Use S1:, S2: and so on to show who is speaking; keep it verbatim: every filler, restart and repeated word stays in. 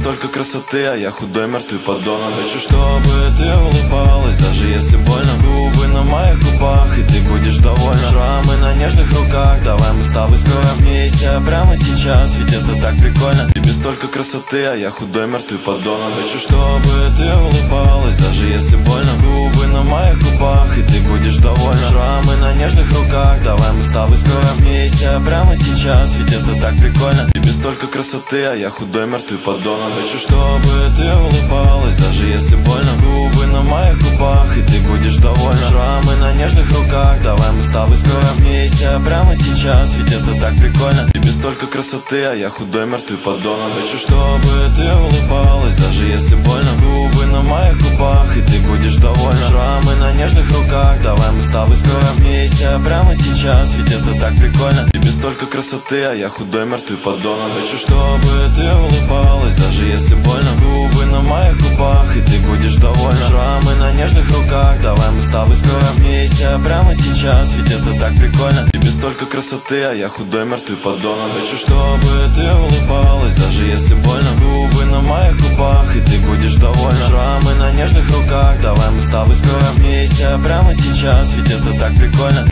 S1: столько красоты, а я худой мертвый подонок. Хочу, чтобы ты улыбалась, даже если больно. Губы на моих губах, и ты будешь довольна. Шрамы на нежных руках, давай мы с тобой скоро. Смейся прямо сейчас, ведь это так прикольно. Тебе столько красоты, а я худой мертвый подонок. Хочу, чтобы ты улыбалась, даже если больно. Губы на моих губах, и ты будешь довольна. Шрамы на нежных руках, давай мы с тобой скоро. Смейся прямо сейчас, ведь это так прикольно. Тебе столько красоты, а я худой мертвый подонок. Хочу, чтобы ты улыбалась, даже если больно. Губы на моих губах, и ты будешь довольна. Шрамы на нежных руках, давай мы с тобой скоро. Смейся прямо сейчас, ведь это так прикольно. Тебе столько красоты, а я худой мертвый подонок. Хочу, чтобы ты улыбалась, даже если больно. Губы на моих губах, и ты будешь довольна. Шрамы на нежных руках, давай мы с тобой скоро. Смейся прямо сейчас, ведь это так прикольно. Тебе столько красоты, а я худой мертвый подонок. Хочу, чтобы ты улыбалась, даже если больно. Губы на моих губах, и ты будешь довольна. Шрамы на нежных руках, давай мы с тобой скоро. Смейся прямо сейчас, ведь это так прикольно. Тебе столько красоты, а я худой мертвый подонок. Хочу, чтобы ты улыбалась, даже если больно. Губы на моих губах, и ты будешь довольна. Шрамы на нежных руках, давай мы с тобой скоро. Смейся прямо сейчас, ведь это так прикольно.